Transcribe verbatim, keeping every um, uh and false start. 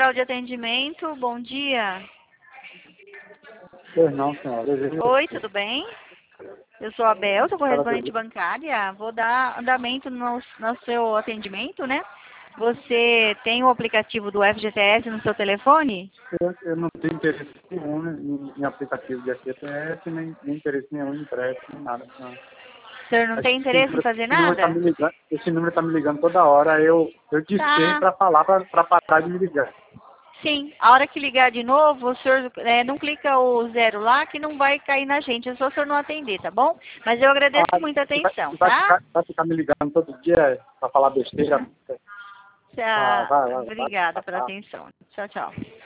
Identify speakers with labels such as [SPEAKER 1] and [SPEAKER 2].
[SPEAKER 1] Central de Atendimento, bom dia.
[SPEAKER 2] Pois não, senhora.
[SPEAKER 1] Oi, tudo bem? Eu sou a Bel, sou correspondente bancária. Vou dar andamento no, no seu atendimento, né? Você tem o aplicativo do F G T S no seu telefone?
[SPEAKER 2] Eu, eu não tenho interesse nenhum em, em aplicativo de F G T S, nem, nem interesse nenhum em empréstimo, nem nada. Não.
[SPEAKER 1] O senhor não tem
[SPEAKER 2] Esse
[SPEAKER 1] interesse em
[SPEAKER 2] número,
[SPEAKER 1] fazer
[SPEAKER 2] esse número tá
[SPEAKER 1] nada?
[SPEAKER 2] me ligando, esse número está me ligando toda hora. Eu, eu disquei
[SPEAKER 1] Tá.
[SPEAKER 2] para falar, para parar de me ligar.
[SPEAKER 1] Sim, a hora que ligar de novo, o senhor é, não clica o zero lá que não vai cair na gente, é só o senhor não atender, tá bom? Mas eu agradeço
[SPEAKER 2] Ah,
[SPEAKER 1] muito a
[SPEAKER 2] você vai,
[SPEAKER 1] atenção,
[SPEAKER 2] você vai,
[SPEAKER 1] tá?
[SPEAKER 2] ficar, vai ficar me ligando todo dia para falar besteira. Ah,
[SPEAKER 1] Tá.
[SPEAKER 2] vai, vai, vai,
[SPEAKER 1] Obrigada
[SPEAKER 2] vai,
[SPEAKER 1] pela
[SPEAKER 2] vai.
[SPEAKER 1] atenção. Tchau, tchau.